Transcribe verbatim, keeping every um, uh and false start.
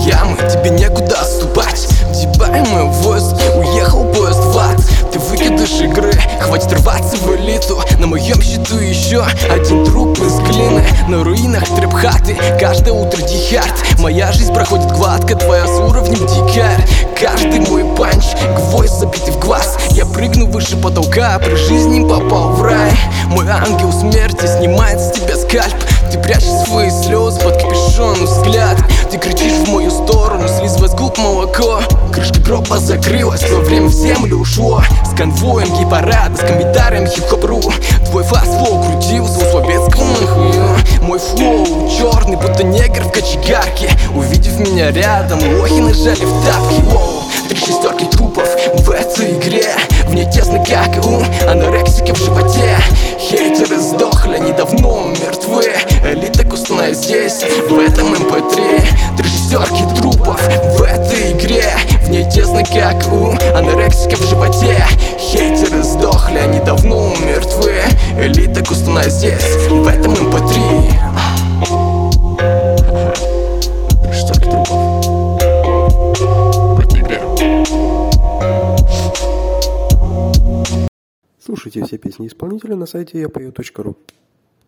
ямы, тебе некуда отступать. Дебаемый войск, уехал поезд в ад. Ты выкидыш игры, хватит рваться в элиту. На моем счету еще один труп из глины. На руинах трэп-хаты, каждое утро дихард. Моя жизнь проходит гладко, твоя с уровнем дикарь. Каждый мой панч, гвоздь забитый в глаз. Я прыгну выше потолка, при жизни попал в рай. Мой ангел смерти снимает с тебя скальп. Ты прячешь свои слезы под капюшоном взгляд. Ты кричишь в мою сторону, слизывая с губ молоко. Крышка гроба закрылась, твое время в землю ушло. С конвоем гей-парада, с комментарием хип-хоп.ру. Твой фаст-флоу крутился у Слободского нахуя. Мой флоу черный, будто негр в кочегарке. Увидев меня рядом, лохи нажали в тапки. Воу, три шестерки трупов в этой игре. В ней тесно, как у анорексики в животе. Хейтеры сдохли, они давно мертвы. Элита кустная здесь, в этом эм пэ три. Три шестерки трупов в этой игре. В ней тесно, как у анорексика в животе. Хейтеры сдохли, они давно мертвы. Элита кустная здесь, в этом эм пэ три. Три шестерки трупов в этой игре. Слушайте все песни исполнителя на сайте я пою точка ру.